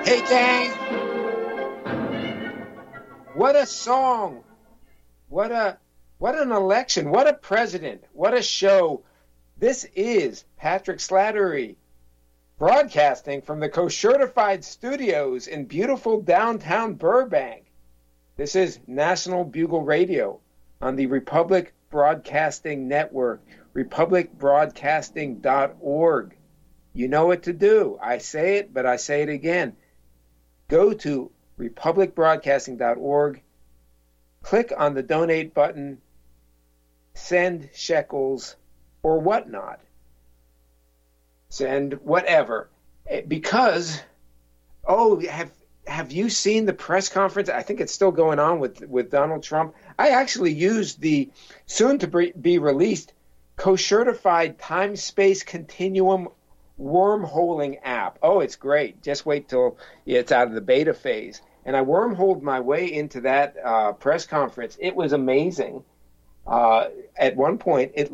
Hey, gang. What a song. What an election. What a president. What a show. This is Patrick Slattery broadcasting from the Co-Certified Studios in beautiful downtown Burbank. This is National Bugle Radio on the Republic Broadcasting Network, republicbroadcasting.org. You know what to do. I say it, but I say it again. Go to republicbroadcasting.org, click on the donate button, send shekels or whatnot. Send whatever. Because, have you seen the press conference? I think it's still going on with Donald Trump. I actually used the soon-to-be released Co-Certified Time-Space Continuum wormholing app. Oh, it's great. Just wait till it's out of the beta phase. And I wormholed my way into that press conference. It was amazing. At one point, it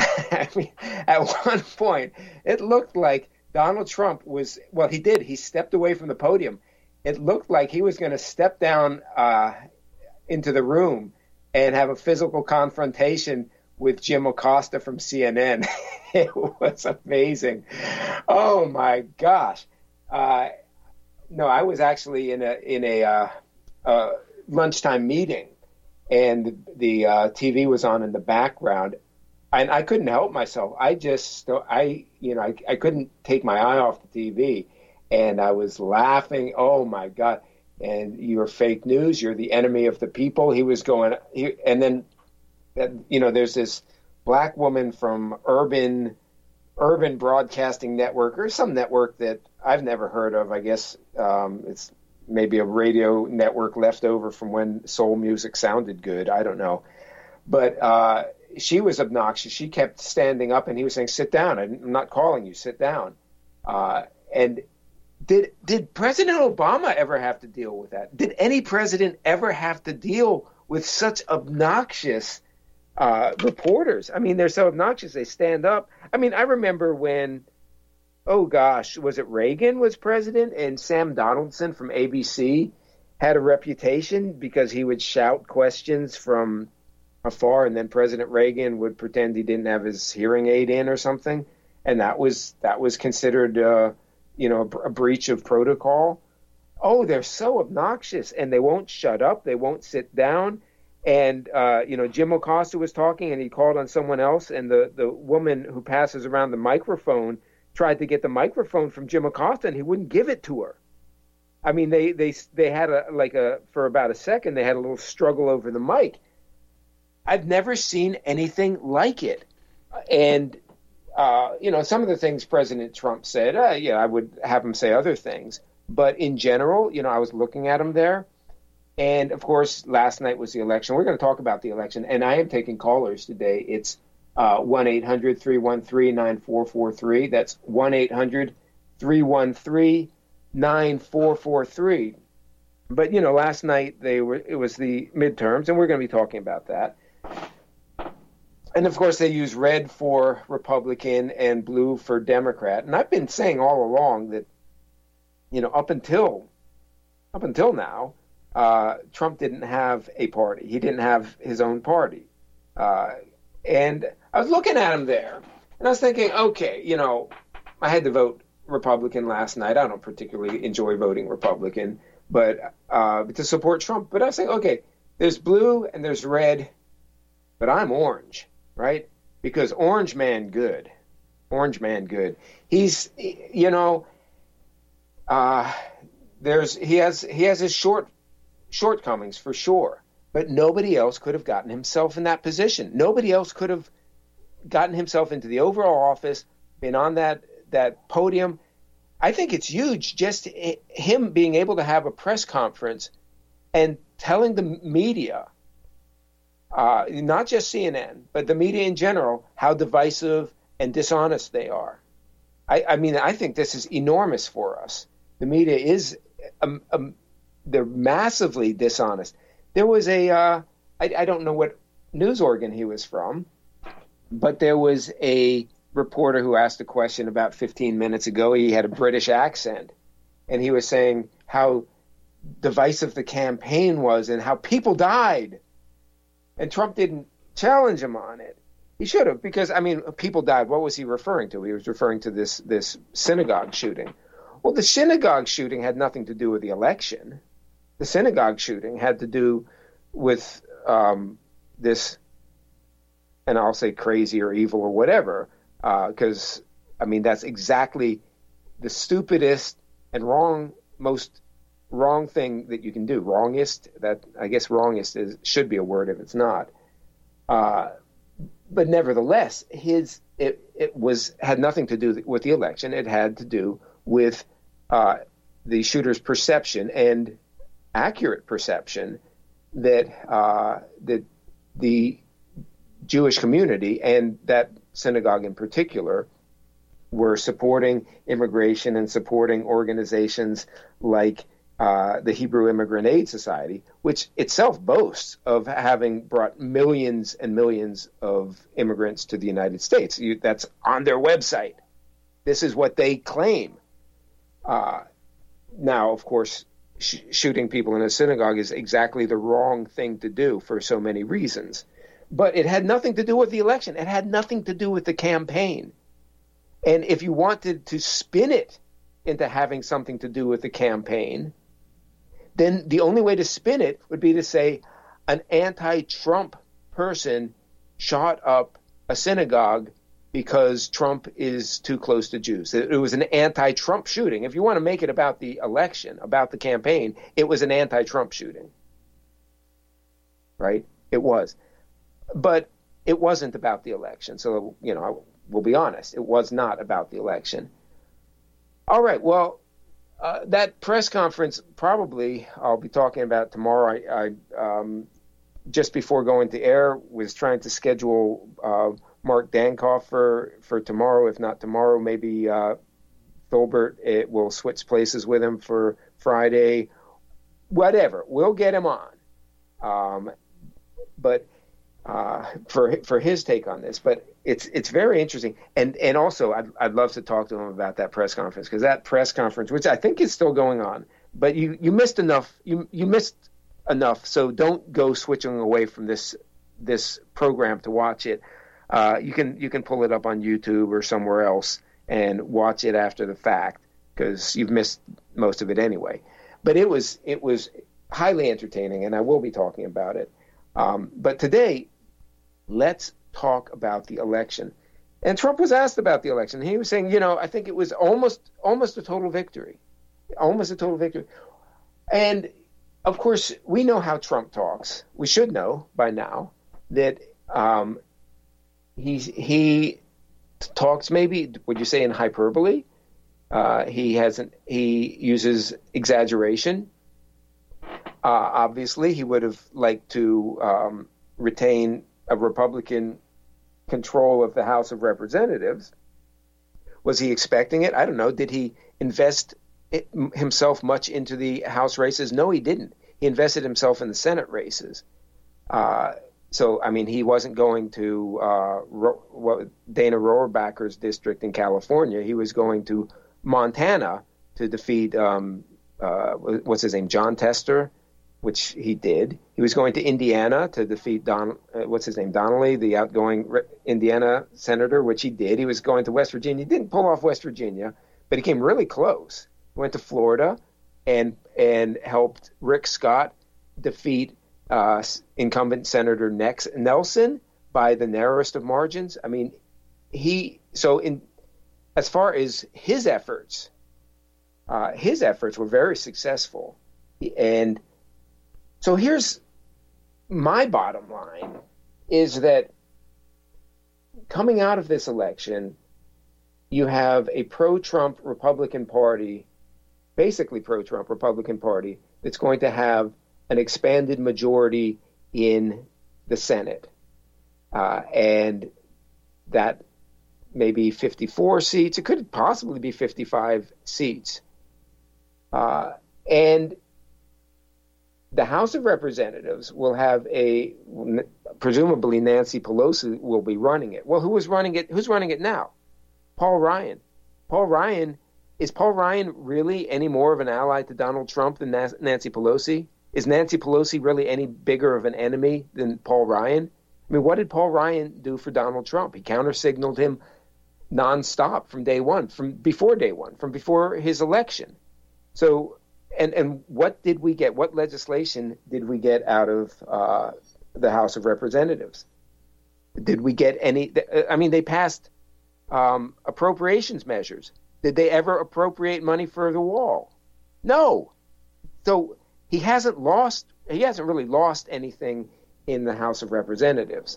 looked like Donald Trump was, well, he stepped away from the podium. It looked like he was going to step down into the room and have a physical confrontation with Jim Acosta from CNN. It was amazing. Oh my gosh. No, I was actually in a lunchtime meeting, and the TV was on in the background, and I couldn't help myself. I couldn't take my eye off the TV, and I was laughing. Oh my God. And you're fake news. You're the enemy of the people. He was going, and then, there's this black woman from Urban Broadcasting Network, or some network that I've never heard of. I guess it's maybe a radio network left over from when soul music sounded good. I don't know. But she was obnoxious. She kept standing up, and he was saying, sit down. I'm not calling you. Sit down. And did President Obama ever have to deal with that? Did any president ever have to deal with such obnoxious reporters? I mean, they're so obnoxious. They stand up. I mean, I remember when, was it Reagan was president, and Sam Donaldson from ABC had a reputation because he would shout questions from afar, and then President Reagan would pretend he didn't have his hearing aid in or something, and that was considered a breach of protocol. Oh, they're so obnoxious, and they won't shut up. They won't sit down. And, Jim Acosta was talking, and he called on someone else, and the woman who passes around the microphone tried to get the microphone from Jim Acosta, and he wouldn't give it to her. I mean, they had for about a second, they had a little struggle over the mic. I've never seen anything like it. And, some of the things President Trump said, I would have him say other things. But in general, I was looking at him there. And, of course, last night was the election. We're going to talk about the election. And I am taking callers today. It's 1-800-313-9443. That's 1-800-313-9443. But, last night it was the midterms, and we're going to be talking about that. And, of course, they use red for Republican and blue for Democrat. And I've been saying all along that, up until now, Trump didn't have a party. He didn't have his own party. And I was looking at him there, and I was thinking, okay, I had to vote Republican last night. I don't particularly enjoy voting Republican, but to support Trump. But I was saying, okay, there's blue and there's red, but I'm orange, right? Because orange man good. He's, he has his shortcomings for sure, but nobody else could have gotten himself in that position. Nobody else could have gotten himself into the Oval Office, been on that podium. I think it's huge, just him being able to have a press conference and telling the media, not just CNN, but the media in general, how divisive and dishonest they are. I think this is enormous for us. The media is they're massively dishonest. There was I don't know what news organ he was from, but there was a reporter who asked a question about 15 minutes ago. He had a British accent, and he was saying, how divisive the campaign was and how people died. And Trump didn't challenge him on it. He should have, because, I mean, people died. What was he referring to? He was referring to this synagogue shooting. Well, the synagogue shooting had nothing to do with the election. The synagogue shooting had to do with this, and I'll say crazy or evil or whatever, because, I mean, that's exactly the stupidest and most wrong thing that you can do. Wrongest, that, I guess wrongest should be a word if it's not. But nevertheless, it had nothing to do with the election. It had to do with the shooter's perception, and accurate perception, that the Jewish community, and that synagogue in particular, were supporting immigration and supporting organizations like the Hebrew Immigrant Aid Society, which itself boasts of having brought millions and millions of immigrants to the United States. That's on their website. This is what they claim. Now, of course, shooting people in a synagogue is exactly the wrong thing to do for so many reasons. But it had nothing to do with the election. It had nothing to do with the campaign. And if you wanted to spin it into having something to do with the campaign, then the only way to spin it would be to say an anti-Trump person shot up a synagogue because Trump is too close to Jews. It was an anti-Trump shooting. If you want to make it about the election, about the campaign, it was an anti-Trump shooting. Right? It was. But it wasn't about the election. So, we'll be honest. It was not about the election. All right. Well, that press conference, probably I'll be talking about tomorrow. I just before going to air, was trying to schedule Mark Dankoff for tomorrow. If not tomorrow, maybe Thilbert will switch places with him for Friday. Whatever, we'll get him on. But for his take on this, but it's very interesting, and also I'd love to talk to him about that press conference, because that press conference, which I think is still going on, but you missed enough. You missed enough, so don't go switching away from this program to watch it. You can pull it up on YouTube or somewhere else and watch it after the fact, because you've missed most of it anyway. But it was highly entertaining, and I will be talking about it. But today, let's talk about the election. And Trump was asked about the election. He was saying, I think it was almost a total victory. Almost a total victory. And, of course, we know how Trump talks. We should know by now that he talks, maybe, would you say, in hyperbole? He uses exaggeration. Obviously, he would have liked to retain a Republican control of the House of Representatives. Was he expecting it? I don't know. Did he invest himself much into the House races? No, he didn't. He invested himself in the Senate races. So, I mean, he wasn't going to Dana Rohrabacher's district in California. He was going to Montana to defeat, what's his name, John Tester, which he did. He was going to Indiana to defeat Donnelly, the outgoing Indiana senator, which he did. He was going to West Virginia. He didn't pull off West Virginia, but he came really close. He went to Florida and helped Rick Scott defeat incumbent Senator Nelson by the narrowest of margins. I mean, as far as his efforts were very successful. And so here's my bottom line, is that coming out of this election, you have a pro-Trump Republican Party, basically pro-Trump Republican Party, that's going to have an expanded majority in the Senate. And that may be 54 seats. It could possibly be 55 seats. And the House of Representatives will have presumably Nancy Pelosi will be running it. Well, who's running it now? Paul Ryan. Paul Ryan is Paul Ryan really any more of an ally to Donald Trump than Nancy Pelosi? Is Nancy Pelosi really any bigger of an enemy than Paul Ryan? I mean, what did Paul Ryan do for Donald Trump? He countersignaled him nonstop from day one, from before his election. So, and what did we get? What legislation did we get out of the House of Representatives? Did we get any? I mean, they passed appropriations measures. Did they ever appropriate money for the wall? No. So he hasn't really lost anything in the House of Representatives.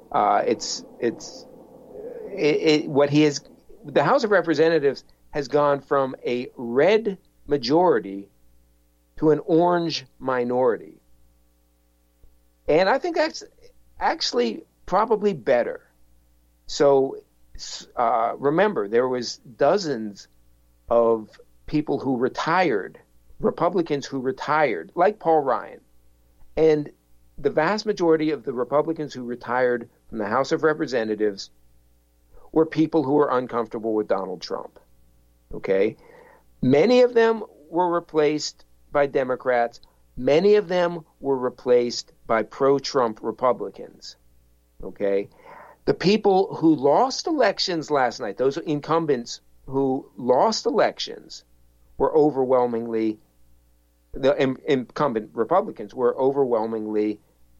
The House of Representatives has gone from a red majority to an orange minority. And I think that's actually probably better. So remember, there was dozens of people who retired, Republicans who retired, like Paul Ryan. And the vast majority of the Republicans who retired from the House of Representatives were people who were uncomfortable with Donald Trump. Okay? Many of them were replaced by Democrats. Many of them were replaced by pro-Trump Republicans. Okay? The people who lost elections last night, those incumbents who lost elections, were overwhelmingly, the incumbent Republicans were overwhelmingly,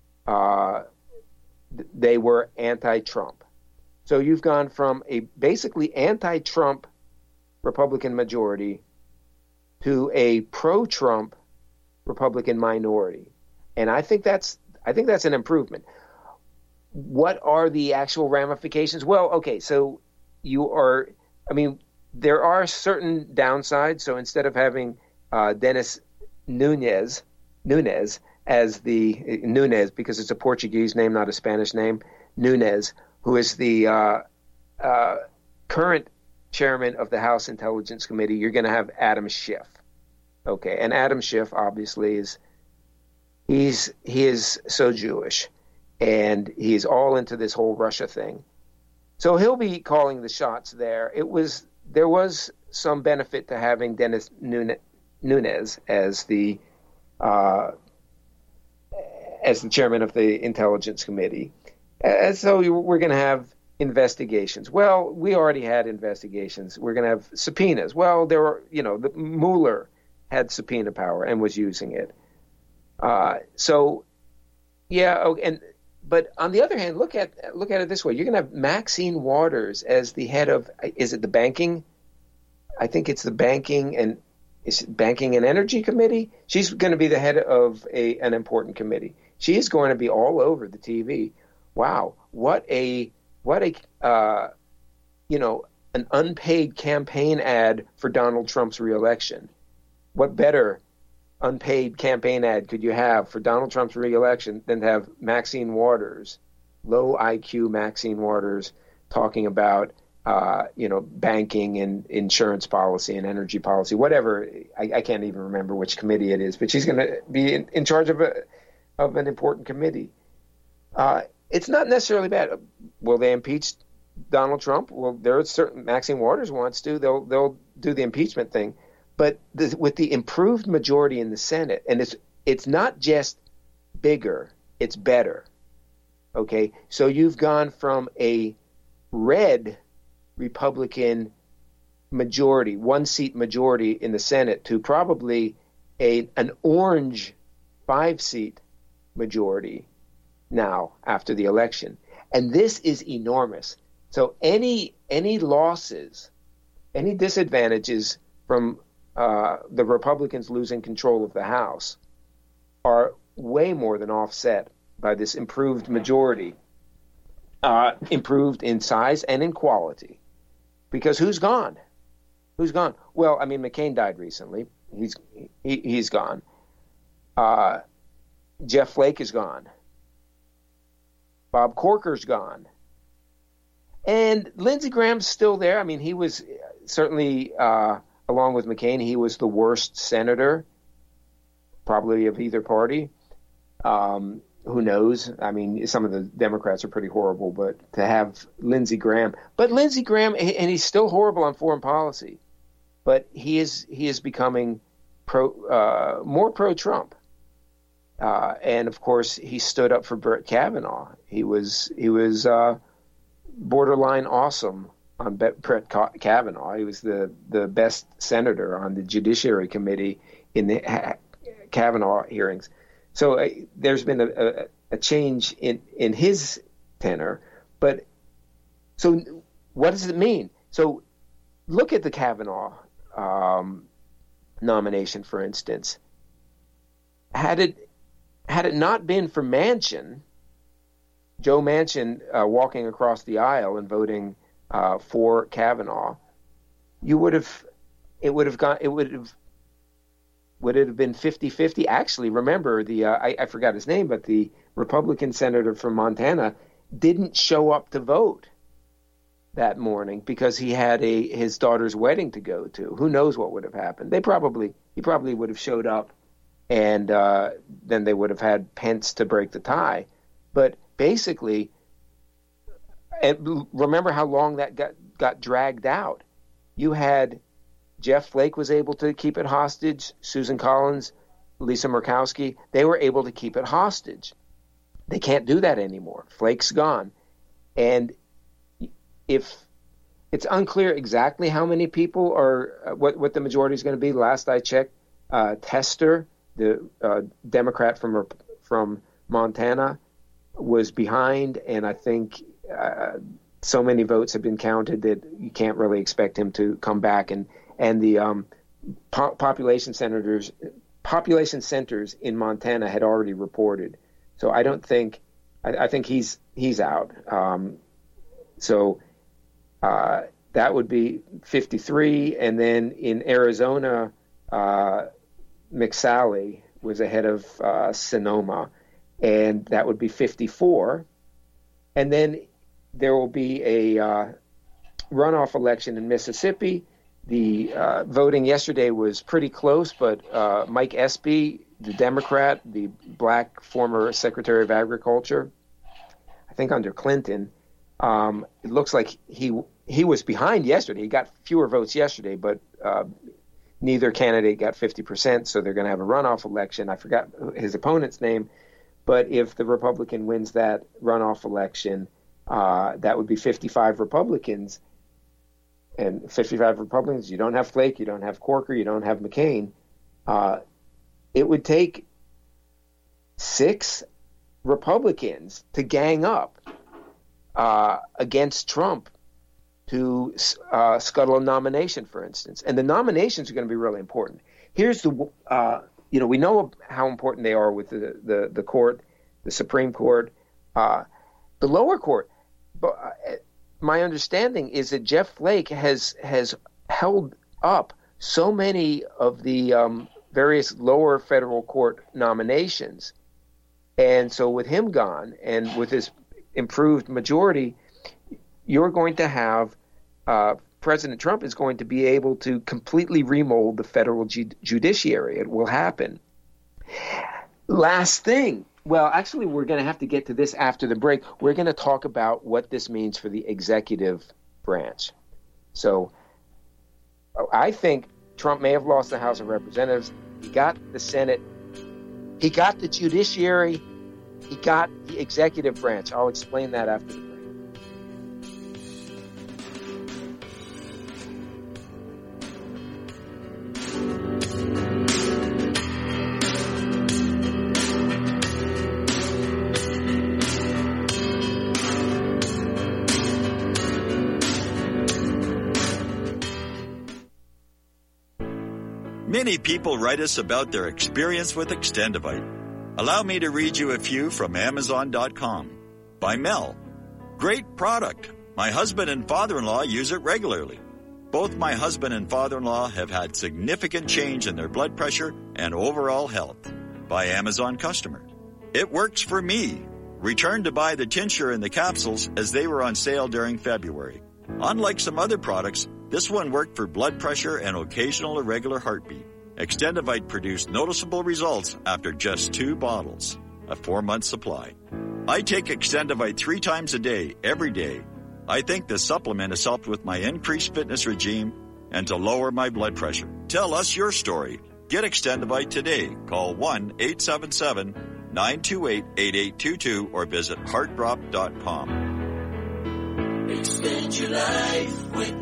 they were anti-Trump. So you've gone from a basically anti-Trump Republican majority to a pro-Trump Republican minority. And I think that's an improvement. What are the actual ramifications? Well, okay, so there are certain downsides. So instead of having Dennis Nunes as the Nunes, because it's a Portuguese name, not a Spanish name, Nunes, who is the current chairman of the House Intelligence Committee, you're going to have Adam Schiff. Okay, and Adam Schiff obviously he is so Jewish, and he's all into this whole Russia thing. So he'll be calling the shots there. There was some benefit to having Dennis Nunes as the chairman of the Intelligence Committee. So we're going to have investigations. Well, we already had investigations. We're going to have subpoenas. Well, the Mueller had subpoena power and was using it. But on the other hand, look at it this way: you're going to have Maxine Waters as the head of, is it the banking? I think it's the banking and energy committee. She's going to be the head of an important committee. She is going to be all over the TV. Wow, what an unpaid campaign ad for Donald Trump's reelection. What better unpaid campaign ad could you have for Donald Trump's reelection than to have Maxine Waters, low IQ Maxine Waters, talking about banking and insurance policy and energy policy, whatever. I can't even remember which committee it is, but she's going to be in charge of an important committee. It's not necessarily bad. Will they impeach Donald Trump? Well, there are certain Maxine Waters wants to. They'll do the impeachment thing. But with the improved majority in the Senate, and it's not just bigger, it's better. Okay, so you've gone from a red Republican majority, 1-seat majority in the Senate, to probably an orange 5-seat majority now after the election. And this is enormous. So any losses, any disadvantages from the Republicans losing control of the House are way more than offset by this improved majority, improved in size and in quality. Because who's gone? Who's gone? Well, I mean, McCain died recently. He's gone. Jeff Flake is gone. Bob Corker's gone. And Lindsey Graham's still there. I mean, he was certainly, along with McCain, he was the worst senator, probably of either party. Who knows? I mean, some of the Democrats are pretty horrible, but to have Lindsey Graham. But Lindsey Graham, and he's still horrible on foreign policy. but he is becoming more pro-Trump. And of course, he stood up for Brett Kavanaugh. He was borderline awesome on Brett Kavanaugh. He was the best senator on the Judiciary Committee in the Kavanaugh hearings. So there's been a change in his tenor. But so what does it mean? So look at the Kavanaugh nomination, for instance. Had it not been for Manchin, Joe Manchin walking across the aisle and voting for Kavanaugh, would it have been 50-50? Actually, remember I forgot his name, but the Republican senator from Montana didn't show up to vote that morning because he had his daughter's wedding to go to. Who knows what would have happened? He probably would have showed up, and then they would have had Pence to break the tie. But basically, and remember how long that got dragged out. You had Jeff Flake was able to keep it hostage. Susan Collins, Lisa Murkowski, they were able to keep it hostage. They can't do that anymore. Flake's gone. And if it's unclear exactly how many people are, what the majority is going to be. Last I checked, Tester, the Democrat from Montana, was behind, and I think so many votes have been counted that you can't really expect him to come back. And the population centers in Montana had already reported. So I don't think I think he's out. So that would be 53, and then in Arizona, McSally was ahead of Sonoma, and that would be 54. And then there will be a runoff election in Mississippi. The voting yesterday was pretty close, but Mike Espy, the Democrat, the black former Secretary of Agriculture, I think under Clinton, it looks like he was behind yesterday. He got fewer votes yesterday, but neither candidate got 50%, so they're going to have a runoff election. I forgot his opponent's name, but if the Republican wins that runoff election, that would be 55 Republicans. And 55 Republicans, you don't have Flake, you don't have Corker, you don't have McCain. It would take 6 Republicans to gang up against Trump to scuttle a nomination, for instance. And the nominations are going to be really important. Here's we know how important they are with the court, the Supreme Court, the lower court. But my understanding is that Jeff Flake has held up so many of the various lower federal court nominations. And so with him gone and with his improved majority, you're going to have President Trump is going to be able to completely remold the federal judiciary. It will happen. Last thing. Well, actually, we're going to have to get to this after the break. We're going to talk about what this means for the executive branch. So I think Trump may have lost the House of Representatives. He got the Senate. He got the judiciary. He got the executive branch. I'll explain that after the break. Many people write us about their experience with Extendivite. Allow me to read you a few from Amazon.com. By Mel. Great product. My husband and father-in-law use it regularly. Both my husband and father-in-law have had significant change in their blood pressure and overall health. By Amazon customer. It works for me. Returned to buy the tincture and the capsules as they were on sale during February. Unlike some other products, this one worked for blood pressure and occasional irregular heartbeat. Extendivite produced noticeable results after just 2 bottles, a 4-month supply. I take Extendivite 3 times a day, every day. I think this supplement has helped with my increased fitness regime, and to lower my blood pressure. Tell us your story. Get Extendivite today. Call 1-877-928-8822 or visit heartdrop.com. Extend your life with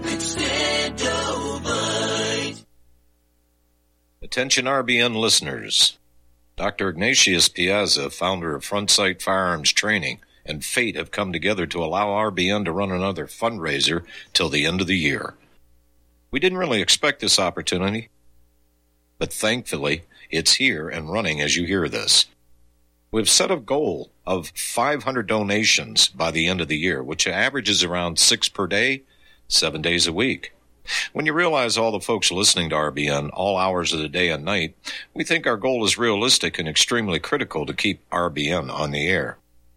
Extendivite. Attention RBN listeners. Dr. Ignatius Piazza, founder of Frontsight Firearms Training, and Fate have come together to allow RBN to run another fundraiser till the end of the year. We didn't really expect this opportunity, but thankfully it's here and running as you hear this. We've set a goal of 500 donations by the end of the year, which averages around 6 per day, 7 days a week. When you realize all the folks listening to RBN all hours of the day and night, we think our goal is realistic and extremely critical to keep RBN on the air.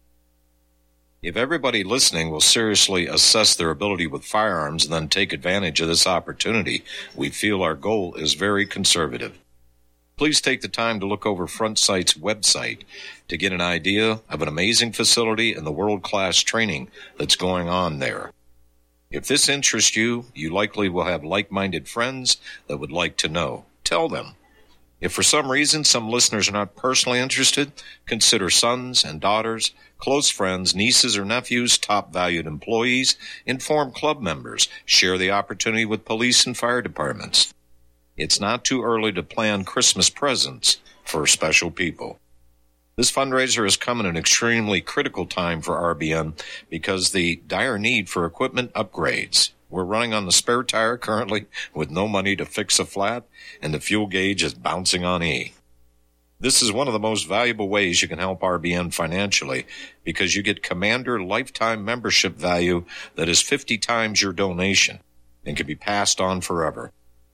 If everybody listening will seriously assess their ability with firearms and then take advantage of this opportunity, we feel our goal is very conservative. Please take the time to look over Frontsight's website to get an idea of an amazing facility and the world-class training that's going on there. If this interests you, you likely will have like-minded friends that would like to know. Tell them. If for some reason some listeners are not personally interested, consider sons and daughters, close friends, nieces or nephews, top valued employees, inform club members, share the opportunity with police and fire departments. It's not too early to plan Christmas presents for special people. This fundraiser has come at an extremely critical time for RBN because the dire need for equipment upgrades. We're running on the spare tire currently with no money to fix a flat, and the fuel gauge is bouncing on E. This is one of the most valuable ways you can help RBN financially because you get Commander lifetime membership value that is 50 times your donation and can be passed on forever.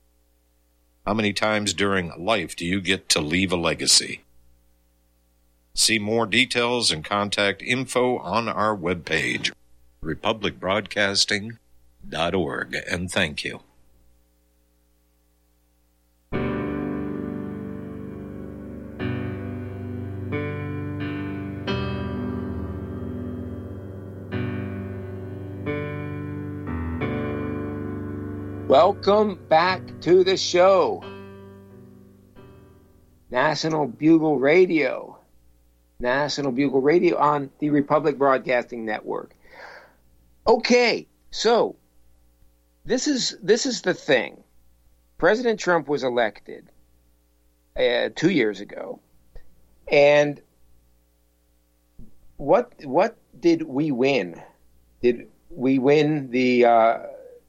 How many times during life do you get to leave a legacy? See more details and contact info on our webpage, republicbroadcasting.org, and thank you. Welcome back to the show. National Bugle Radio on the Republic Broadcasting Network. Okay, so this is the thing. President Trump was elected 2 years ago, and what did we win? Did we win the?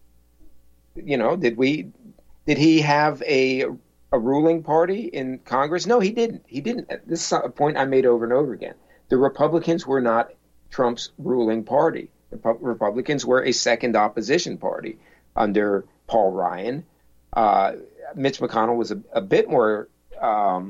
Did he have a ruling party in Congress? No, he didn't. He didn't. This is a point I made over and over again. The Republicans were not Trump's ruling party. The Republicans were a second opposition party under Paul Ryan. Mitch McConnell was a bit more, how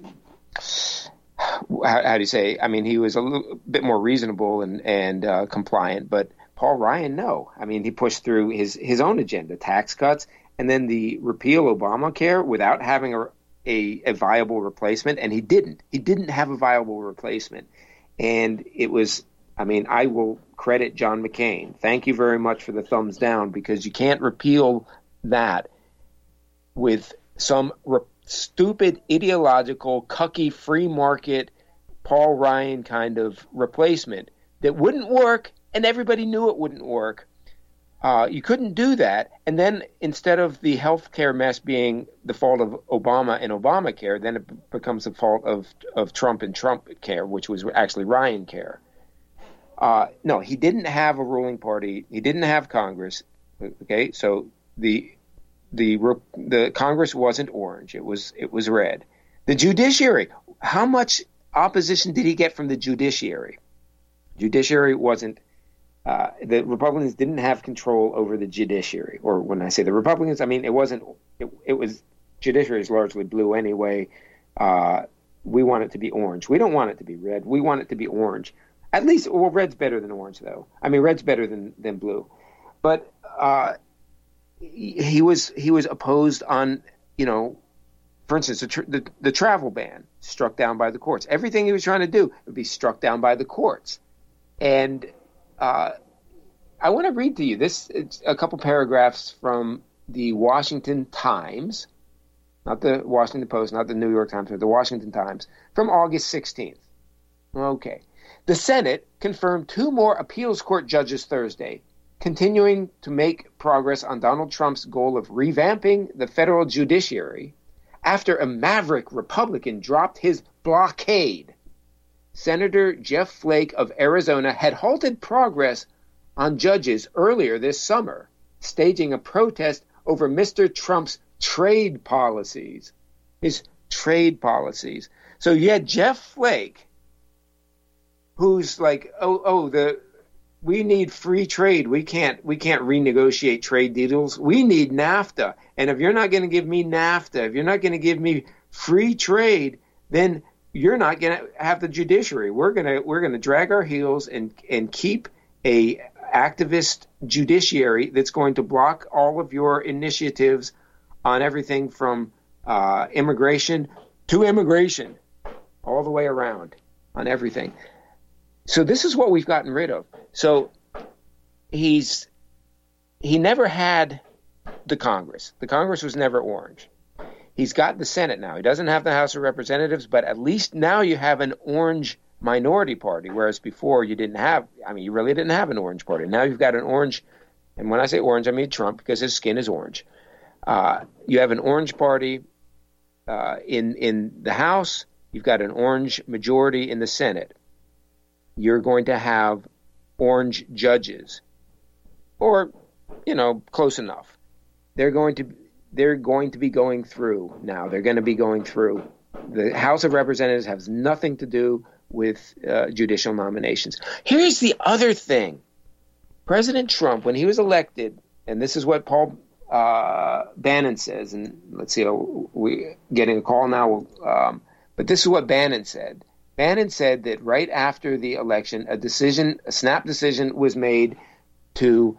do you say? I mean, he was a little bit more reasonable and compliant, but Paul Ryan, no. I mean, he pushed through his own agenda, tax cuts, and then the repeal Obamacare without having a viable replacement, and he didn't. He didn't have a viable replacement. And it was, I mean, I will credit John McCain. Thank you very much for the thumbs down, because you can't repeal that with some stupid, ideological, cucky, free market, Paul Ryan kind of replacement that wouldn't work, and everybody knew it wouldn't work. You couldn't do that. And then instead of the health care mess being the fault of Obama and Obamacare, then it becomes the fault of Trump and Trump care, which was actually Ryan care. No, he didn't have a ruling party. He didn't have Congress. Okay, so the Congress wasn't orange. It was red. The judiciary. How much opposition did he get from the judiciary? Judiciary wasn't. The Republicans didn't have control over the judiciary. Or when I say the Republicans, I mean it wasn't. It was judiciary is largely blue anyway. We want it to be orange. We don't want it to be red. We want it to be orange. At least, well, red's better than orange, though. I mean, red's better than blue. But he was opposed on, for instance, the travel ban struck down by the courts. Everything he was trying to do would be struck down by the courts. And I want to read to you a couple paragraphs from the Washington Times, not the Washington Post, not the New York Times, but the Washington Times, from August 16th. Okay. The Senate confirmed 2 more appeals court judges Thursday, continuing to make progress on Donald Trump's goal of revamping the federal judiciary after a maverick Republican dropped his blockade. Senator Jeff Flake of Arizona had halted progress on judges earlier this summer, staging a protest over Mr. Trump's trade policies. His trade policies. So you had Jeff Flake, who's like, we need free trade. We can't renegotiate trade deals. We need NAFTA. And if you're not going to give me NAFTA, if you're not going to give me free trade, then you're not going to have the judiciary. We're going to drag our heels and keep a activist judiciary that's going to block all of your initiatives on everything from immigration to immigration, all the way around on everything. So this is what we've gotten rid of. So he never had the Congress. The Congress was never orange. He's got the Senate now. He doesn't have the House of Representatives, but at least now you have an orange minority party, whereas before you really didn't have an orange party. Now you've got an orange, and when I say orange, I mean Trump, because his skin is orange. You have an orange party in the House. You've got an orange majority in the Senate. You're going to have orange judges, or, close enough. They're going to be going through now. They're going to be going through. The House of Representatives has nothing to do with judicial nominations. Here's the other thing. President Trump, when he was elected, and this is what Paul Bannon says, and let's see, we're getting a call now, but this is what Bannon said. Bannon said that right after the election, a snap decision was made to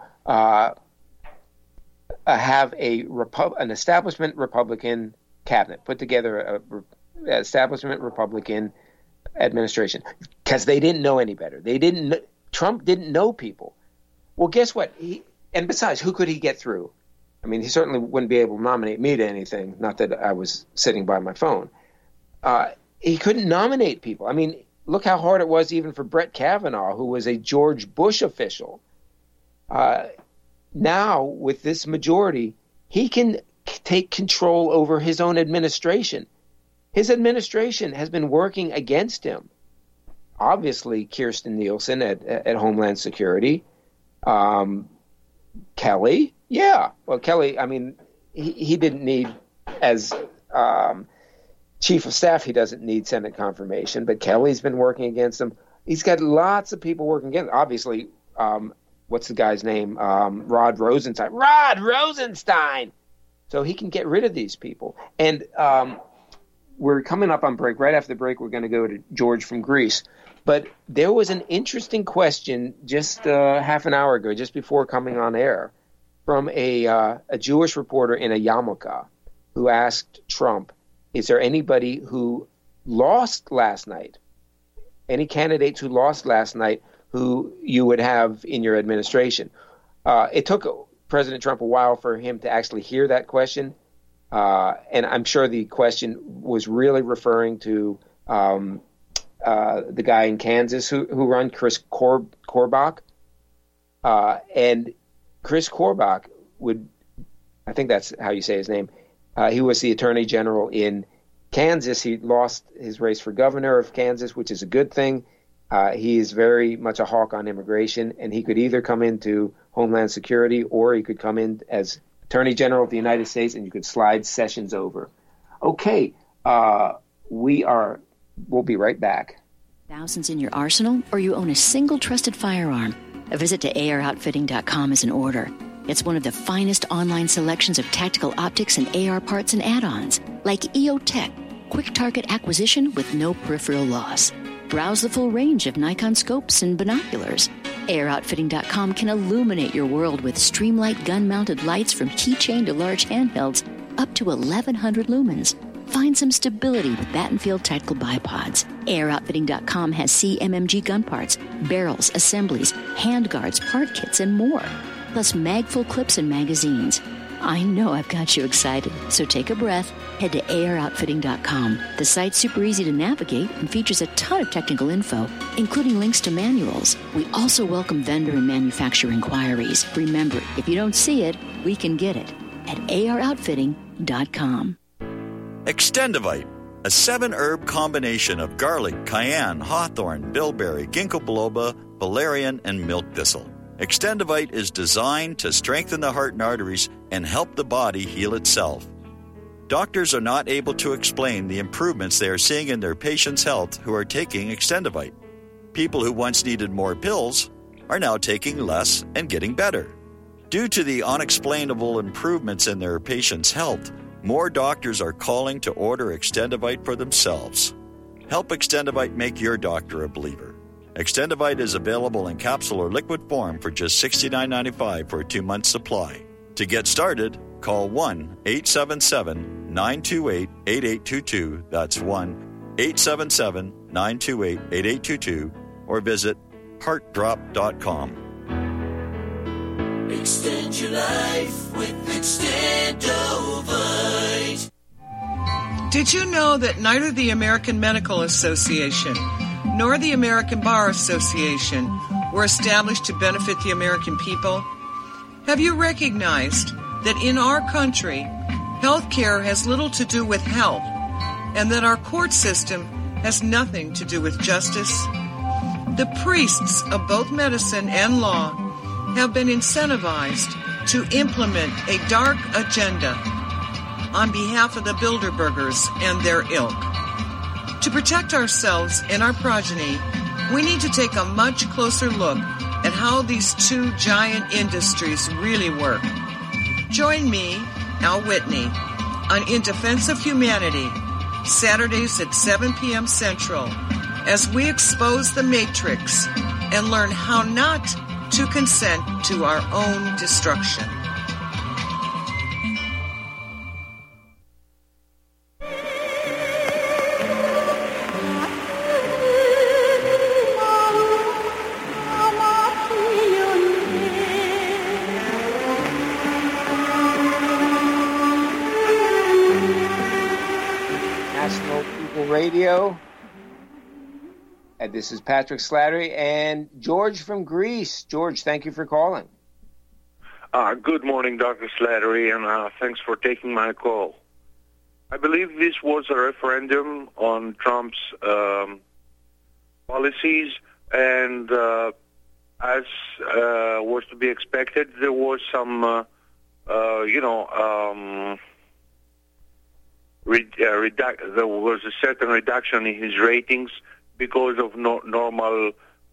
have an establishment Republican cabinet, put together an establishment Republican administration, because they didn't know any better. Trump didn't know people. Well, guess what? And besides, who could he get through? I mean, he certainly wouldn't be able to nominate me to anything, not that I was sitting by my phone. He couldn't nominate people. I mean, look how hard it was even for Brett Kavanaugh, who was a George Bush official. Now, with this majority, he can take control over his own administration. His administration has been working against him. Obviously, Kirstjen Nielsen at Homeland Security. Kelly, yeah. Well, Kelly, I mean, he didn't need, as chief of staff, he doesn't need Senate confirmation, but Kelly's been working against him. He's got lots of people working against him. Obviously, what's the guy's name? Rod Rosenstein. Rod Rosenstein! So he can get rid of these people. And we're coming up on break. Right after the break, we're going to go to George from Greece. But there was an interesting question just half an hour ago, just before coming on air, from a Jewish reporter in a yarmulke who asked Trump, is there anybody who lost last night, any candidates who lost last night who you would have in your administration? It took President Trump a while for him to actually hear that question. And I'm sure the question was really referring to the guy in Kansas who run Chris Korbach. And Chris Korbach I think that's how you say his name. He was the attorney general in Kansas. He lost his race for governor of Kansas, which is a good thing. He is very much a hawk on immigration, and he could either come into Homeland Security or he could come in as Attorney General of the United States, and you could slide Sessions over. Okay, we'll be right back. Thousands in your arsenal, or you own a single trusted firearm? A visit to AROutfitting.com is in order. It's one of the finest online selections of tactical optics and AR parts and add-ons, like EOTech, quick target acquisition with no peripheral loss. Browse the full range of Nikon scopes and binoculars. AROutfitting.com can illuminate your world with Streamlight gun-mounted lights from keychain to large handhelds up to 1,100 lumens. Find some stability with Battenfield Tactical Bipods. AirOutfitting.com has CMMG gun parts, barrels, assemblies, handguards, part kits, and more. Plus mag-full clips and magazines. I know I've got you excited, so take a breath. Head to AROutfitting.com. The site's super easy to navigate and features a ton of technical info, including links to manuals. We also welcome vendor and manufacturer inquiries. Remember, if you don't see it, we can get it at AROutfitting.com. Extendivite, a 7-herb combination of garlic, cayenne, hawthorn, bilberry, ginkgo biloba, valerian, and milk thistle. Extendivite is designed to strengthen the heart and arteries and help the body heal itself. Doctors are not able to explain the improvements they are seeing in their patients' health who are taking Extendivite. People who once needed more pills are now taking less and getting better. Due to the unexplainable improvements in their patients' health, more doctors are calling to order Extendivite for themselves. Help Extendivite make your doctor a believer. Extendivite is available in capsule or liquid form for just $69.95 for a 2-month supply. To get started, call 1-877-928-8822. That's 1-877-928-8822. Or visit heartdrop.com. Extend your life with Extendovite. Did you know that neither the American Medical Association nor the American Bar Association were established to benefit the American people? Have you recognized that in our country, health care has little to do with health, and that our court system has nothing to do with justice? The priests of both medicine and law have been incentivized to implement a dark agenda on behalf of the Bilderbergers and their ilk. To protect ourselves and our progeny, we need to take a much closer look at how these two giant industries really work. Join me, Al Whitney, on In Defense of Humanity, Saturdays at 7 p.m. Central, as we expose the Matrix and learn how not to consent to our own destruction. Radio. And this is Patrick Slattery and George from Greece. George, thank you for calling. Good morning, Dr. Slattery, and thanks for taking my call. I believe this was a referendum on Trump's policies, and as was to be expected, there was some, there was a certain reduction in his ratings because of normal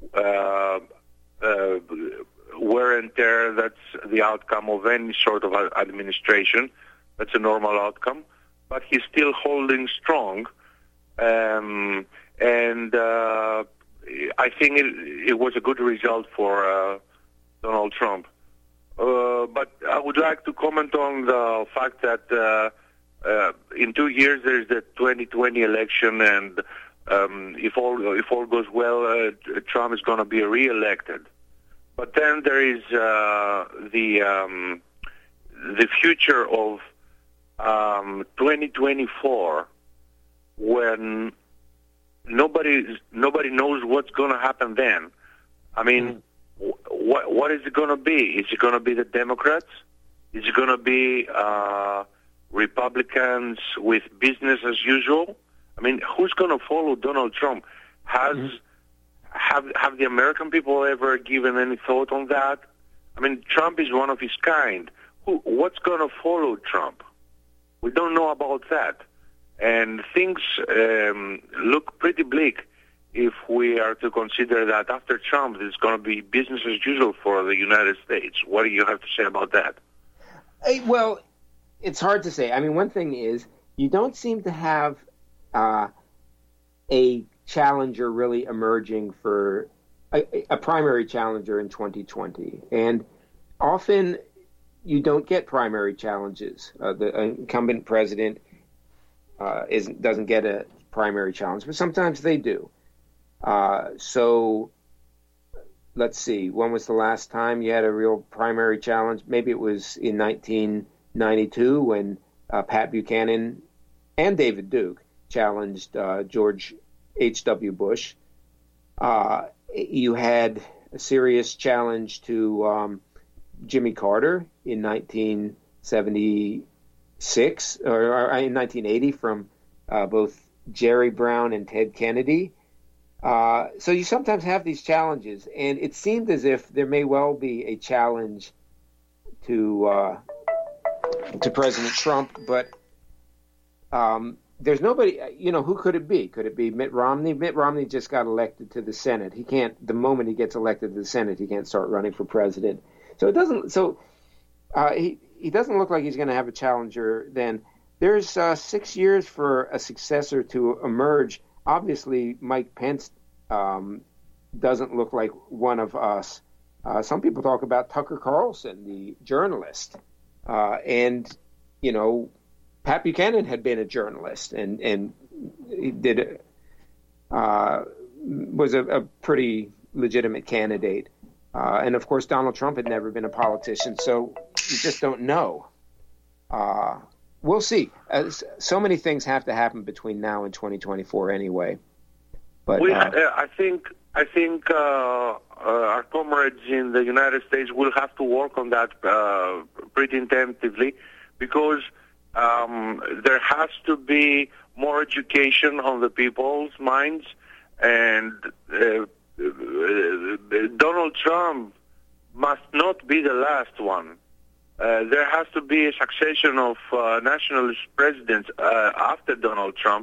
wear and tear. That's the outcome of any sort of administration. That's a normal outcome. But he's still holding strong. And I think it was a good result for Donald Trump. But I would like to comment on the fact that in 2 years there's the 2020 election, and if all goes well, Trump is going to be reelected. But then there is the future of 2024, when nobody knows what's going to happen then. I mean, what is it going to be? Is it going to be the Democrats? Is it going to be Republicans with business as usual? I mean, who's going to follow Donald Trump? Have the American people ever given any thought on that? I mean, Trump is one of his kind. What's going to follow Trump? We don't know about that. And things look pretty bleak if we are to consider that after Trump, it's going to be business as usual for the United States. What do you have to say about that? Well, it's hard to say. I mean, one thing is you don't seem to have a challenger really emerging for a primary challenger in 2020. And often you don't get primary challenges. The incumbent president doesn't get a primary challenge, but sometimes they do. So let's see. When was the last time you had a real primary challenge? Maybe it was in 92 when Pat Buchanan and David Duke challenged George H.W. Bush. You had a serious challenge to Jimmy Carter in 1976 or in 1980 from both Jerry Brown and Ted Kennedy. So you sometimes have these challenges, and it seemed as if there may well be a challenge to President Trump, but there's nobody. Who could it be? Could it be Mitt Romney? Mitt Romney just got elected to the Senate. He can't. The moment he gets elected to the Senate, he can't start running for president. So it doesn't. So he doesn't look like he's going to have a challenger. Then there's 6 years for a successor to emerge. Obviously, Mike Pence doesn't look like one of us. Some people talk about Tucker Carlson, the journalist, and Pat Buchanan had been a journalist and he was a pretty legitimate candidate. And of course, Donald Trump had never been a politician, so you just don't know. We'll see. So many things have to happen between now and 2024 anyway. But I think our comrades in the United States will have to work on that pretty intensively, because there has to be more education on the people's minds, and Donald Trump must not be the last one. There has to be a succession of nationalist presidents after Donald Trump,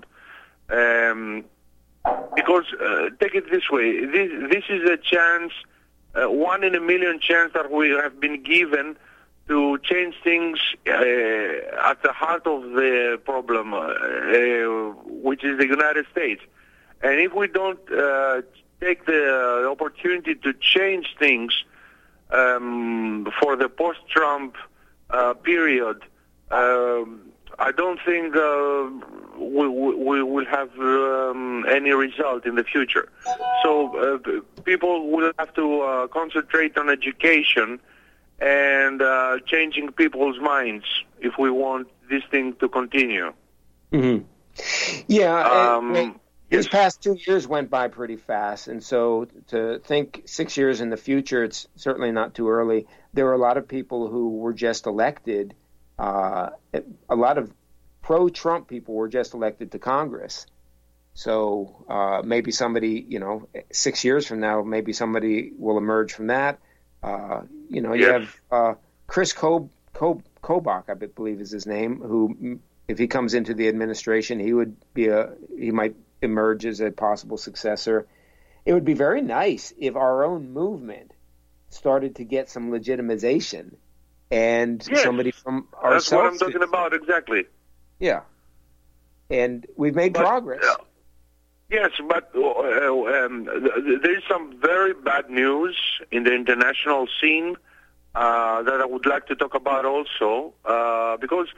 because take it this way, this is a chance, 1 in a million chance that we have been given to change things at the heart of the problem, which is the United States. And if we don't take the opportunity to change things for the post-Trump period, I don't think we will have any result in the future. So people will have to concentrate on education and changing people's minds if we want this thing to continue. Mm-hmm. Yeah. Yes. These past 2 years went by pretty fast, and so to think 6 years in the future, it's certainly not too early. There were a lot of people who were just elected. A lot of pro-Trump people were just elected to Congress. So maybe somebody, 6 years from now, maybe somebody will emerge from that. You have Chris Kobach, I believe is his name, who, if he comes into the administration, he might emerge as a possible successor. It would be very nice if our own movement started to get some legitimization, and somebody from ourselves. That's what I'm talking about, exactly. Yeah, and we've made progress. Yes, but there is some very bad news in the international scene that I would like to talk about also, because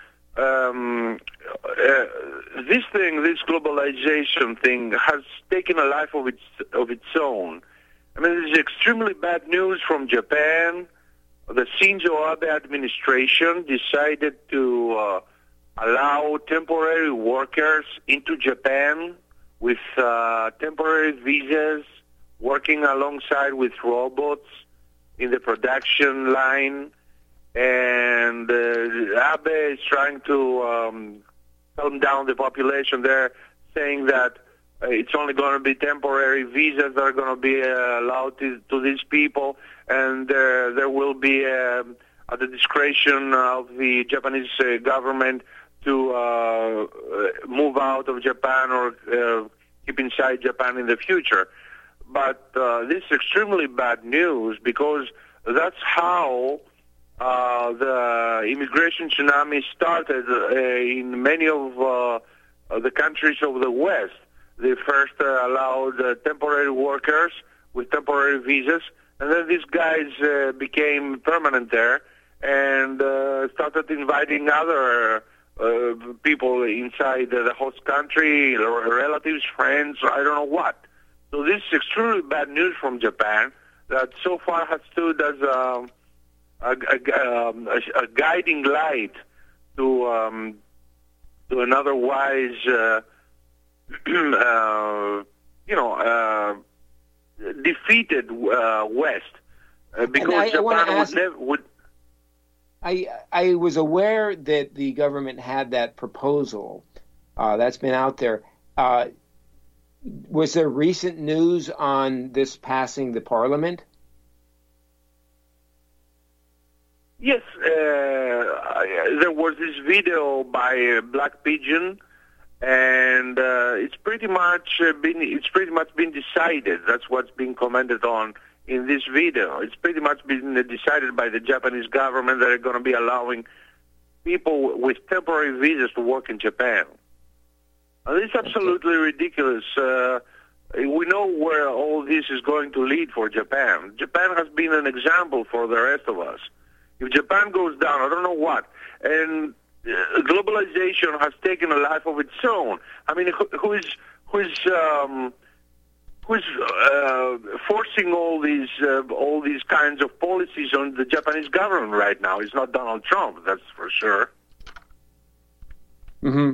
this globalization thing has taken a life of its own. I mean, this is extremely bad news from Japan. The Shinzo Abe administration decided to allow temporary workers into Japan with temporary visas, working alongside with robots in the production line. And Abe is trying to calm down the population there, saying that it's only going to be temporary visas that are going to be allowed to these people, and there will be, at the discretion of the Japanese government, to move out of Japan or keep inside Japan in the future. But this is extremely bad news, because that's how the immigration tsunami started in many of the countries of the West. They first allowed temporary workers with temporary visas, and then these guys became permanent there and started inviting other people inside the host country, relatives, friends, I don't know what. So this is extremely bad news from Japan that so far has stood as a guiding light to an otherwise, defeated West, because Japan would. I was aware that the government had that proposal that's been out there. Was there recent news on this passing the parliament? Yes, there was this video by Black Pigeon, and it's pretty much been decided. That's what's being commented on in this video. It's pretty much been decided by the Japanese government that they're going to be allowing people with temporary visas to work in Japan. And it's absolutely ridiculous. We know where all this is going to lead for Japan. Japan has been an example for the rest of us. If Japan goes down, I don't know what. And globalization has taken a life of its own. I mean, who's forcing all these kinds of policies on the Japanese government right now? It's not Donald Trump, that's for sure. Mm-hmm.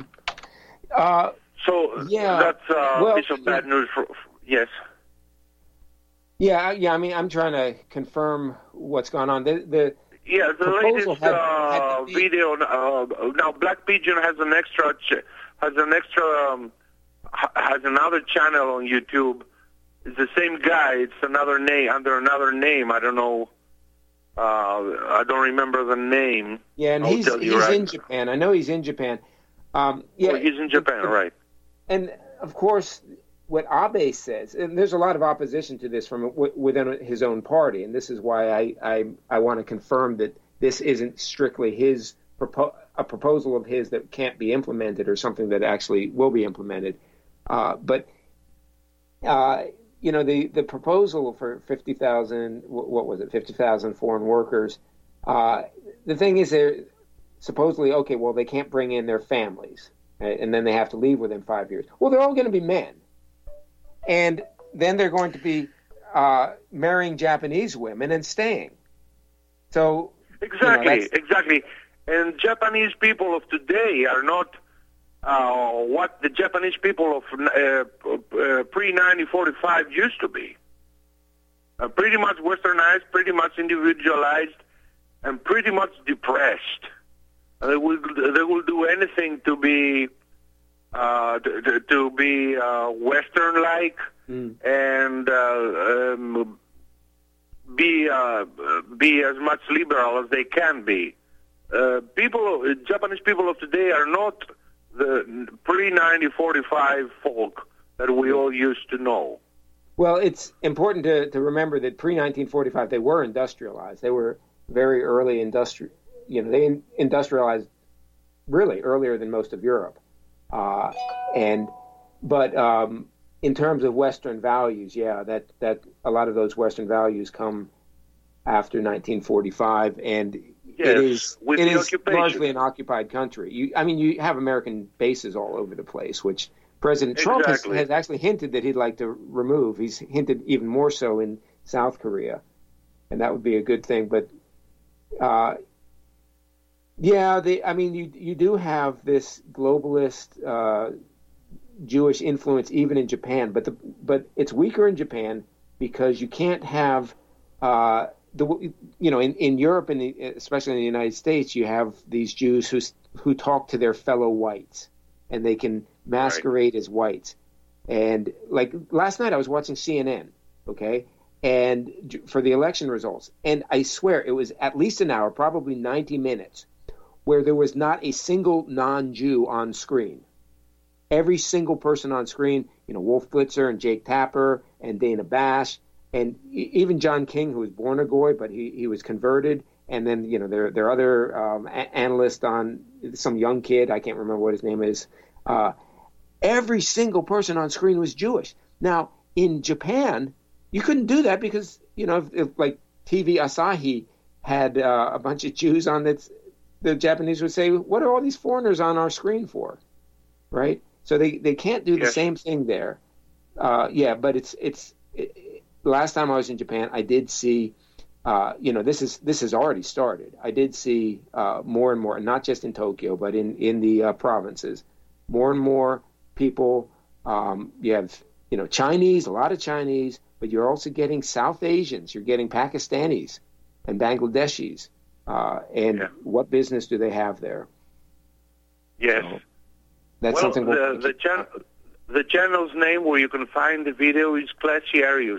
That's a piece of bad news. Yes. Yeah. I mean, I'm trying to confirm what's going on. The latest video now. Black Pigeon has another channel on YouTube. It's the same guy. It's another name under another name. I don't know. I don't remember the name. Yeah, and he's in Japan. I know he's in Japan. He's in Japan, right? And of course, what Abe says, and there's a lot of opposition to this from within his own party, and this is why I want to confirm that this isn't strictly a proposal of his that can't be implemented or something that actually will be implemented. But the proposal for 50,000, what was it, 50,000 foreign workers, the thing is they're supposedly, okay, well, they can't bring in their families, right? And then they have to leave within 5 years. Well, they're all going to be men. And then they're going to be marrying Japanese women and staying. So Exactly. And Japanese people of today are not what the Japanese people of pre-1945 used to be. Pretty much westernized, pretty much individualized, and pretty much depressed. They will do anything to be Western-like and be as much liberal as they can be. Japanese people of today are not the pre-1945 folk that we all used to know. Well, it's important to remember that pre-1945 they were industrialized. They were very early they industrialized really earlier than most of Europe. But in terms of Western values, that a lot of those Western values come after 1945, and it is largely an occupied country. You have American bases all over the place, which President Trump has actually hinted that he'd like to remove. He's hinted even more so in South Korea, and that would be a good thing. But you do have this globalist Jewish influence even in Japan, but it's weaker in Japan because you can't have in Europe and especially in the United States, you have these Jews who talk to their fellow whites and they can masquerade as whites. And like last night, I was watching CNN, okay, and for the election results, and I swear it was at least an hour, probably 90 minutes, where there was not a single non-Jew on screen. Every single person on screen, Wolf Blitzer and Jake Tapper and Dana Bash, and even John King, who was born a Goy, but he was converted. And then, there are other analysts on some young kid. I can't remember what his name is. Every single person on screen was Jewish. Now, in Japan, you couldn't do that because, if like TV Asahi had a bunch of Jews on it, the Japanese would say, what are all these foreigners on our screen for? Right? So they can't do the same thing there. But it's last time I was in Japan, I did see this has already started. I did see more and more, not just in Tokyo, but in the provinces, more and more people. You have Chinese, a lot of Chinese, but you're also getting South Asians. You're getting Pakistanis and Bangladeshis. What business do they have there? Yes. So that's something. The channel's name where you can find the video is Classiarius,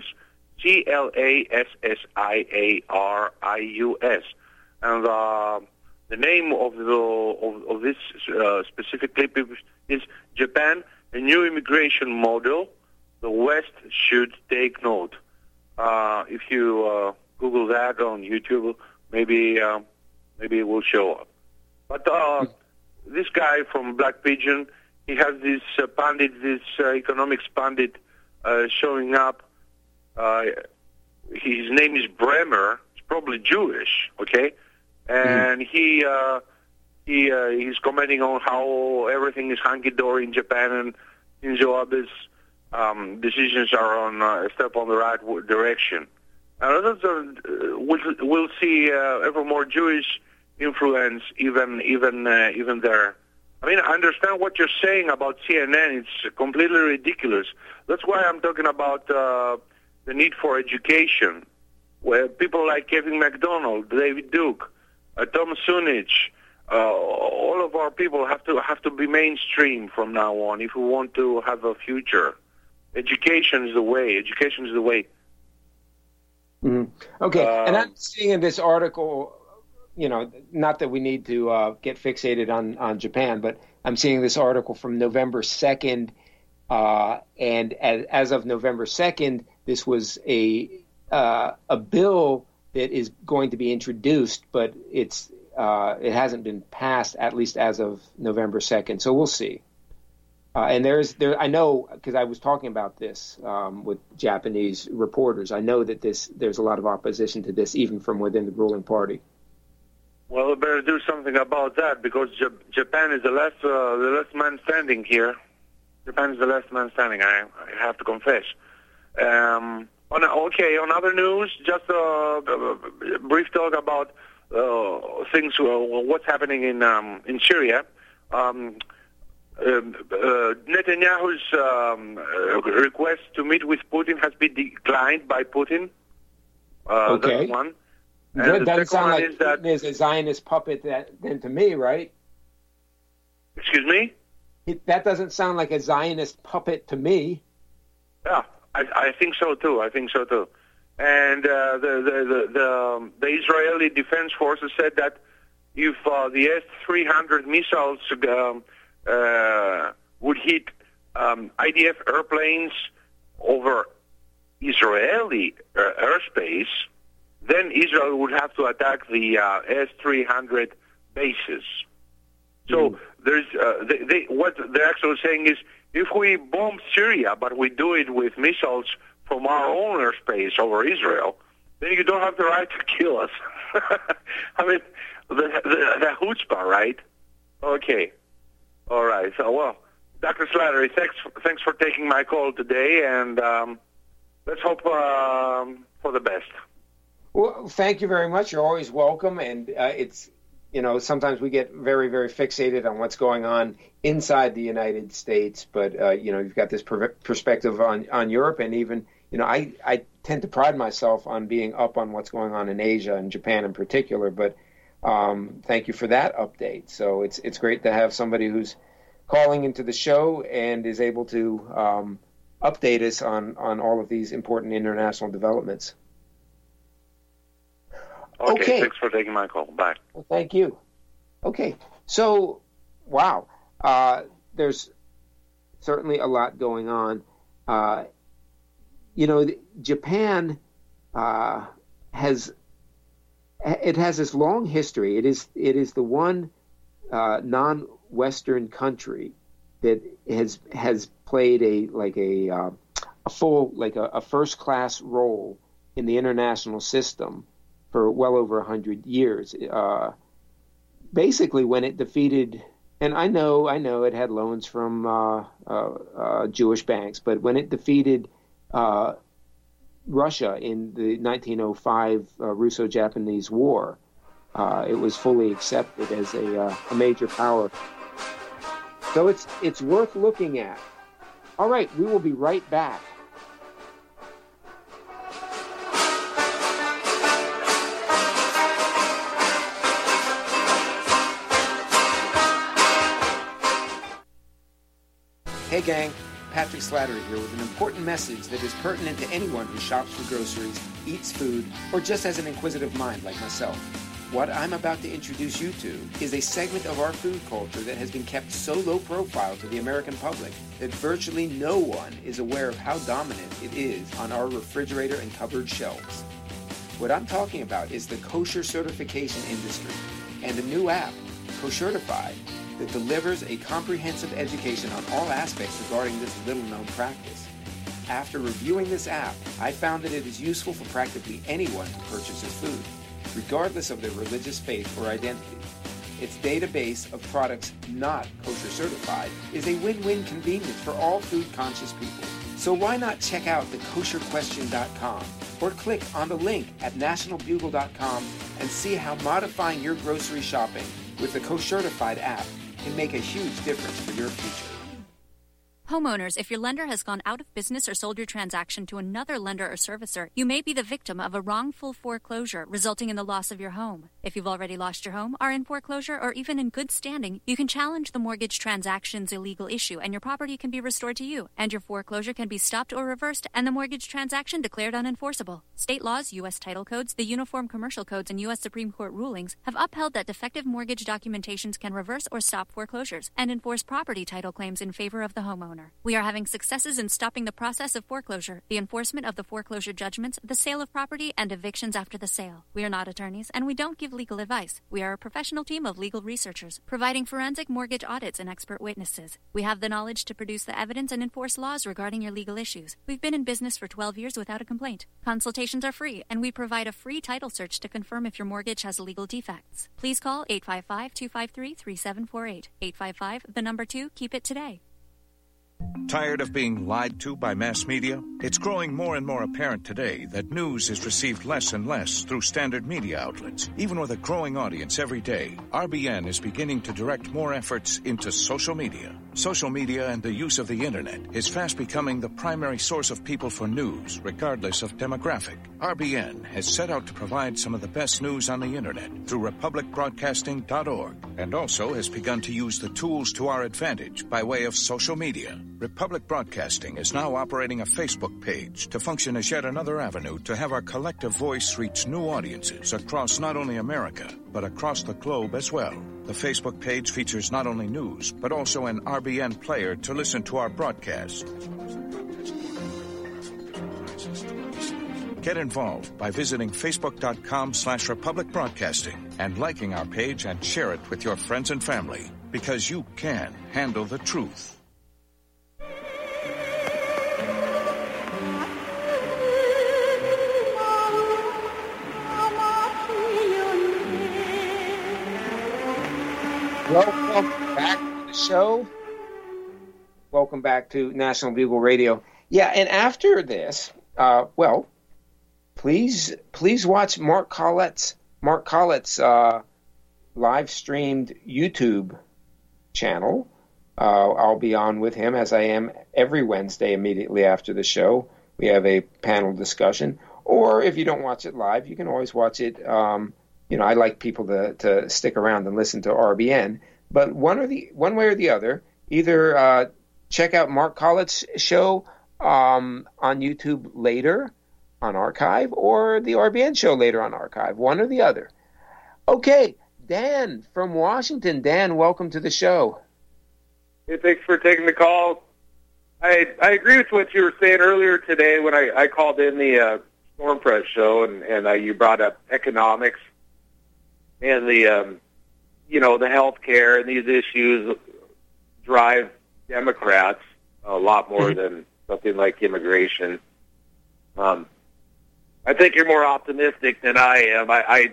Classiarius, and the name of this specific clip is Japan, a new immigration model. The West should take note. If you Google that on YouTube, maybe it will show up. But this guy from Black Pigeon, he has this pundit, this economics pundit, showing up. His name is Bremer. He's probably Jewish, okay? And he's commenting on how everything is hunky-dory in Japan, and Shinzo Abe's decisions are on a step on the right direction. And others we'll see ever more Jewish influence even there. I mean, I understand what you're saying about CNN. It's completely ridiculous. That's why I'm talking about the need for education, where people like Kevin McDonald, David Duke, Tom Sunich, all of our people have to be mainstream from now on if we want to have a future. Education is the way. Education is the way. Mm-hmm. Okay, and I'm seeing in this article, not that we need to get fixated on Japan, but I'm seeing this article from November 2nd, and as of November 2nd, this was a bill that is going to be introduced, but it hasn't been passed, at least as of November 2nd. So we'll see. And I know, because I was talking about this with Japanese reporters, I know that there's a lot of opposition to this, even from within the ruling party. Well, we better do something about that, because Japan is the last man standing here. Japan is the last man standing, I have to confess. On other news, just a brief talk about things, what's happening in Syria. Netanyahu's request to meet with Putin has been declined by Putin. Okay. That's one. That doesn't sound like Putin is a Zionist puppet then to me, right? Excuse me? That doesn't sound like a Zionist puppet to me. Yeah, I think so too. And the Israeli Defense Forces said that if the S-300 missiles would hit IDF airplanes over Israeli airspace, then Israel would have to attack the S-300 bases. So there's what they're actually saying is, if we bomb Syria, but we do it with missiles from our own airspace over Israel, then you don't have the right to kill us. I mean, the chutzpah, right? Okay. All right. So, well, Dr. Slattery, thanks for taking my call today, and let's hope for the best. Well, thank you very much. You're always welcome, and it's, sometimes we get very, very fixated on what's going on inside the United States, but, you've got this perspective on Europe, and even, I tend to pride myself on being up on what's going on in Asia and Japan in particular, but thank you for that update. So it's great to have somebody who's calling into the show and is able to update us on all of these important international developments. Okay. Thanks for taking my call. Bye. Well, thank you. Okay. So, wow. There's certainly a lot going on. Japan has this long history. It is the one non-Western country that has played a first-class role in the international system for well over 100 years. Basically, when it defeated, and I know it had loans from Jewish banks, but when it defeated Russia in the 1905 Russo-Japanese War. It was fully accepted as a major power. So it's worth looking at. All right, we will be right back. Hey gang, Patrick Slattery here with an important message that is pertinent to anyone who shops for groceries, eats food, or just has an inquisitive mind like myself. What I'm about to introduce you to is a segment of our food culture that has been kept so low profile to the American public that virtually no one is aware of how dominant it is on our refrigerator and cupboard shelves. What I'm talking about is the kosher certification industry and a new app, Koshertified, that delivers a comprehensive education on all aspects regarding this little-known practice. After reviewing this app, I found that it is useful for practically anyone who purchases food, regardless of their religious faith or identity. Its database of products not kosher certified is a win-win convenience for all food-conscious people. So why not check out the kosherquestion.com or click on the link at nationalbugle.com and see how modifying your grocery shopping with the Koshertified app can make a huge difference for your future. Homeowners, if your lender has gone out of business or sold your transaction to another lender or servicer, you may be the victim of a wrongful foreclosure resulting in the loss of your home. If you've already lost your home, are in foreclosure, or even in good standing, you can challenge the mortgage transaction's illegal issue and your property can be restored to you, and your foreclosure can be stopped or reversed and the mortgage transaction declared unenforceable. State laws, U.S. title codes, the Uniform Commercial Codes, and U.S. Supreme Court rulings have upheld that defective mortgage documentations can reverse or stop foreclosures and enforce property title claims in favor of the homeowner. We are having successes in stopping the process of foreclosure, the enforcement of the foreclosure judgments, the sale of property, and evictions after the sale. We are not attorneys, and we don't give legal advice. We are a professional team of legal researchers, providing forensic mortgage audits and expert witnesses. We have the knowledge to produce the evidence and enforce laws regarding your legal issues. We've been in business for 12 years without a complaint. Consultations are free, and we provide a free title search to confirm if your mortgage has legal defects. Please call 855-253-3748. 855, 2, keep it today. Tired of being lied to by mass media? It's growing more and more apparent today that news is received less and less through standard media outlets. Even with a growing audience every day, RBN is beginning to direct more efforts into social media. Social media and the use of the internet is fast becoming the primary source of people for news, regardless of demographic. RBN has set out to provide some of the best news on the internet through republicbroadcasting.org, and also has begun to use the tools to our advantage by way of social media. Republic Broadcasting is now operating a Facebook page to function as yet another avenue to have our collective voice reach new audiences across not only America, but across the globe as well. The Facebook page features not only news, but also an RBN player to listen to our broadcast. Get involved by visiting facebook.com/Republic Broadcasting and liking our page and share it with your friends and family, because you can handle the truth. Welcome back to the show. Welcome back to National Bugle Radio. Yeah, and after this, please watch Mark Collett's live streamed YouTube channel. I'll be on with him, as I am every Wednesday immediately after the show. We have a panel discussion. Or if you don't watch it live, you can always watch it. I like people to stick around and listen to RBN. But one way or the other, either check out Mark Collett's show on YouTube later on archive, or the RBN show later on archive. One or the other. Okay, Dan from Washington. Dan, welcome to the show. Hey, thanks for taking the call. I agree with what you were saying earlier today when I called in the Storm Press show, and you brought up economics and the health care and these issues drive Democrats a lot more than something like immigration. I think you're more optimistic than I am. I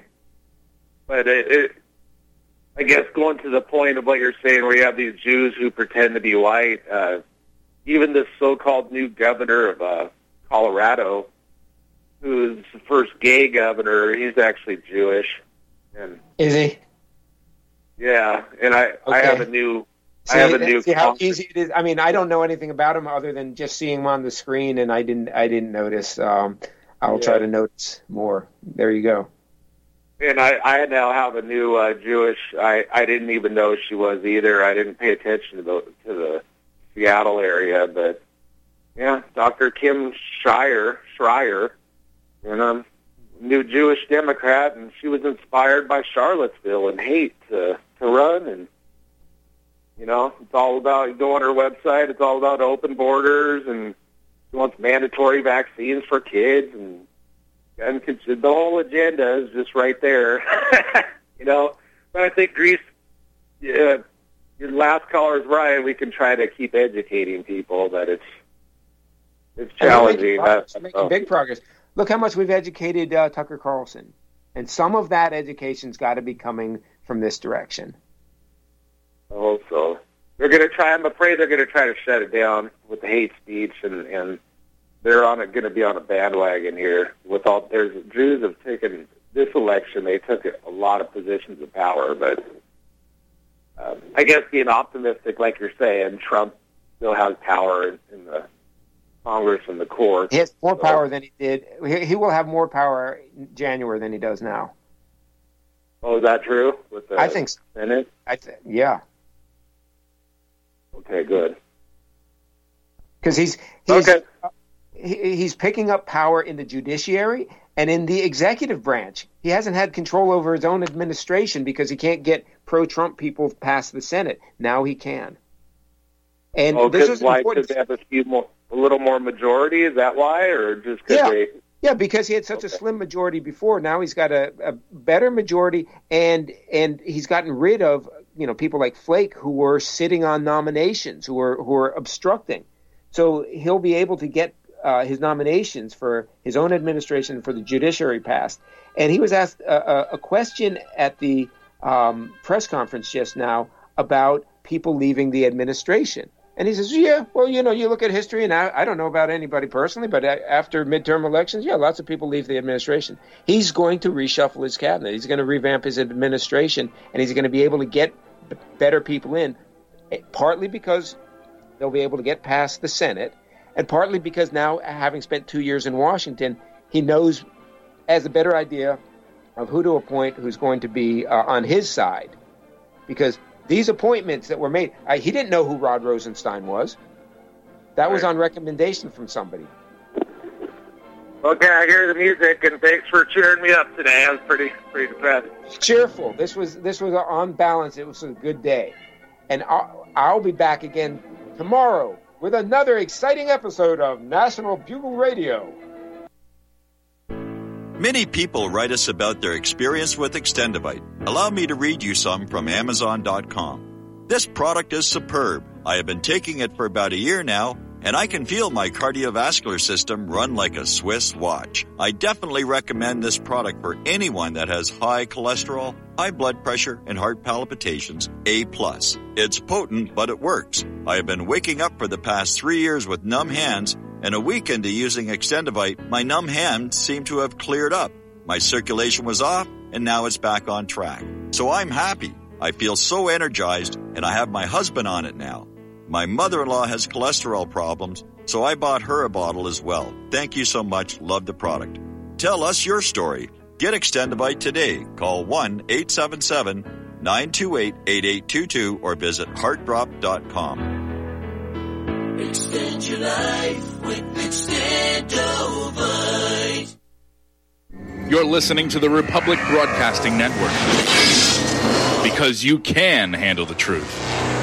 guess going to the point of what you're saying, where you have these Jews who pretend to be white, even this so-called new governor of Colorado, who's the first gay governor, he's actually Jewish. And is he? Yeah, and I have a new. See how easy it is. I mean, I don't know anything about him other than just seeing him on the screen, and I didn't notice. I'll try to notice more. There you go. And I now have a new Jewish. I didn't even know she was either. I didn't pay attention to the Seattle area, but yeah, Dr. Kim Schreier, new Jewish Democrat, and she was inspired by Charlottesville and hate to run. And it's all about, you go on her website, it's all about open borders, and she wants mandatory vaccines for kids, and the whole agenda is just right there. But I think Greece, your last caller is right. We can try to keep educating people that it's challenging. We're making big progress. Look how much we've educated Tucker Carlson, and some of that education's got to be coming from this direction. I hope so. They're going to try. I'm afraid they're going to try to shut it down with the hate speech, and they're going to be on a bandwagon here. Jews have taken this election. They took a lot of positions of power, but I guess being optimistic, like you're saying, Trump still has power in the Congress and the courts. He has more power than he did. He will have more power in January than he does now. Oh, is that true? I think so. Senate? Yeah. Okay, good. Because he's picking up power in the judiciary and in the executive branch. He hasn't had control over his own administration because he can't get pro-Trump people past the Senate. Now he can. And this is why? Because they have a little more majority? Is that why, or just because they? Yeah, because he had such a slim majority before. Now he's got a better majority, and he's gotten rid of people like Flake who were sitting on nominations, who were obstructing. So he'll be able to get his nominations for his own administration for the judiciary passed. And he was asked a question at the press conference just now about people leaving the administration. And he says, yeah, well, you look at history, and I don't know about anybody personally, but after midterm elections, lots of people leave the administration. He's going to reshuffle his cabinet. He's going to revamp his administration, and he's going to be able to get better people in, partly because they'll be able to get past the Senate, and partly because now, having spent 2 years in Washington, he has a better idea of who to appoint, who's going to be on his side. Because these appointments that were made, he didn't know who Rod Rosenstein was. That was on recommendation from somebody. Okay, I hear the music, and thanks for cheering me up today. I was pretty depressed. Cheerful. This was on balance. It was a good day. And I'll be back again tomorrow with another exciting episode of National Bugle Radio. Many people write us about their experience with Extendivite. Allow me to read you some from Amazon.com. This product is superb. I have been taking it for about a year now, and I can feel my cardiovascular system run like a Swiss watch. I definitely recommend this product for anyone that has high cholesterol, high blood pressure, and heart palpitations, A+. It's potent, but it works. I have been waking up for the past 3 years with numb hands, and a week into using Extendivite, my numb hands seem to have cleared up. My circulation was off, and now it's back on track. So I'm happy. I feel so energized, and I have my husband on it now. My mother-in-law has cholesterol problems, so I bought her a bottle as well. Thank you so much. Love the product. Tell us your story. Get Extendivite today. Call 1-877-928-8822 or visit heartdrop.com. Extend your life with Extendivite. You're listening to the Republic Broadcasting Network, because you can handle the truth.